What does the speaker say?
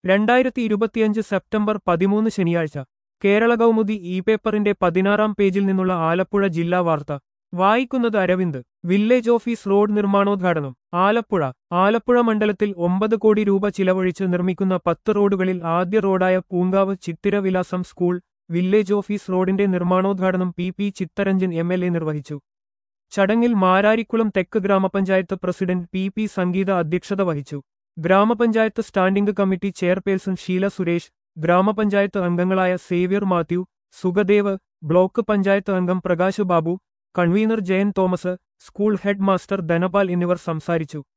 2025 September 13 ശനിയാഴ്ച കേരള കൗമുദി പേപ്പറിന്റെ 16-ാം പേജിൽ നിന്നുള്ള ആലപ്പുഴ ജില്ലാ വാർത്ത വായിക്കുന്നത് അരവിന്ദ്. വില്ലേജ് ഓഫീസ് റോഡ് നിർമ്മാണോദ്ഘാടനം ആലപ്പുഴ. ആലപ്പുഴ മണ്ഡലത്തിൽ 9 കോടി രൂപ ചിലവഴിച്ച് നിർമ്മിക്കുന്ന 10 റോഡുകളിൽ ആദ്യ റോഡായ Poonkavu Chithiravilasam school village office റോഡിന്റെ നിർമ്മാണോദ്ഘാടനം പി ചിത്തരഞ്ജൻ MLA നിർവഹിച്ചു. ചടങ്ങിൽ മാരാരിക്കുളം തെക്ക് ഗ്രാമപഞ്ചായത്ത് പ്രസിഡന്റ് പി സംഗീത അധ്യക്ഷത വഹിച്ചു. ഗ്രാമപഞ്ചായത്ത് standing committee chairperson Sheela Suresh, ഗ്രാമപഞ്ചായത്ത് അംഗങ്ങളായ Xavier Mathew, Sukhdev, block panchayat അംഗം Prakash Babu, convener Jayan Thomas, school head master Dhanapal എന്നിവർ സംസാരിച്ചു.